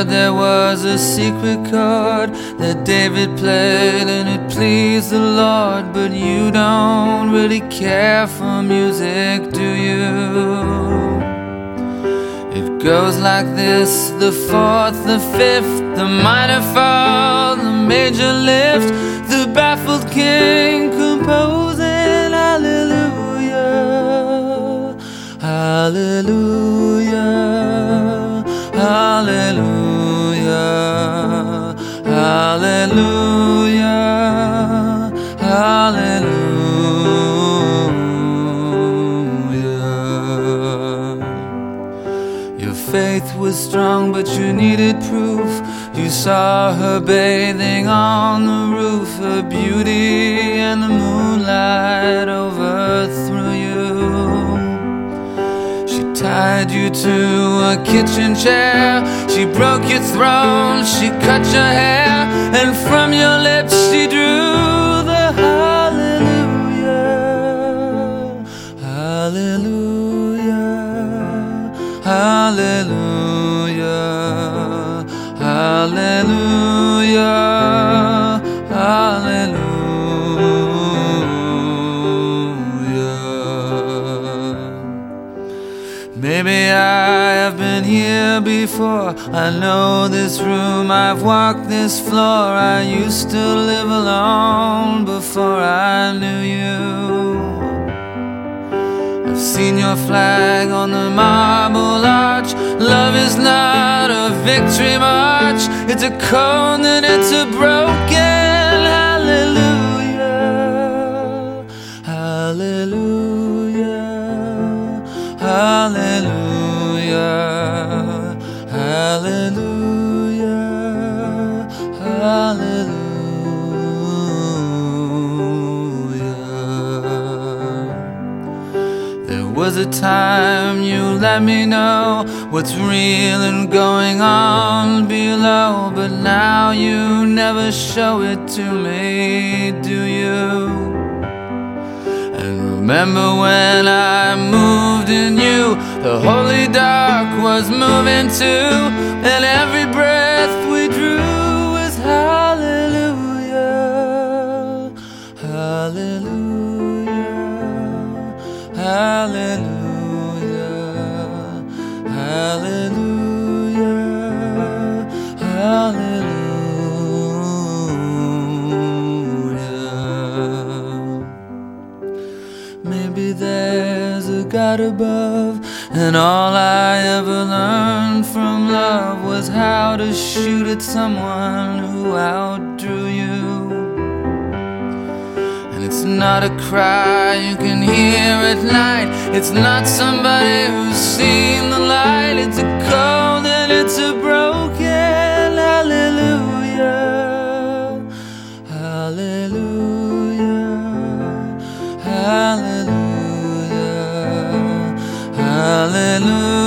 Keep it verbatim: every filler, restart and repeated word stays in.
heard there was a secret chord that David played and it pleased the Lord. But you don't really care for music, do you? It goes like this: the fourth, the fifth, the minor fall, the major lift, the baffled king composing hallelujah, hallelujah, hallelujah, hallelujah, hallelujah. Your faith was strong, but you needed proof. You saw her bathing on the roof. Her beauty and the moonlight overthrew you. She tied you to a kitchen chair. She broke your throne. She cut your hair. And from your lips she drew the hallelujah, hallelujah, hallelujah, hallelujah, hallelujah. Maybe I have been here before. I know this room, I've walked this floor. I used to live alone before I knew you. I've seen your flag on the marble arch. Love is not a victory march. It's a cold and it's a broken hallelujah, hallelujah, hallelujah, hallelujah, hallelujah. There was a time you let me know what's real and going on below, but now you never show it to me, do you? And remember when I moved in you, the holy dark was moving too, and every breath we drew was hallelujah, hallelujah, hallelujah, hallelujah, hallelujah. Maybe there's a God above, and all I ever learned from love was how to shoot at someone who outdrew you. And it's not a cry you can hear at night. It's not somebody who's seen the light. It's a cold and it's a broken hallelujah, hallelujah, hallelujah, hallelujah.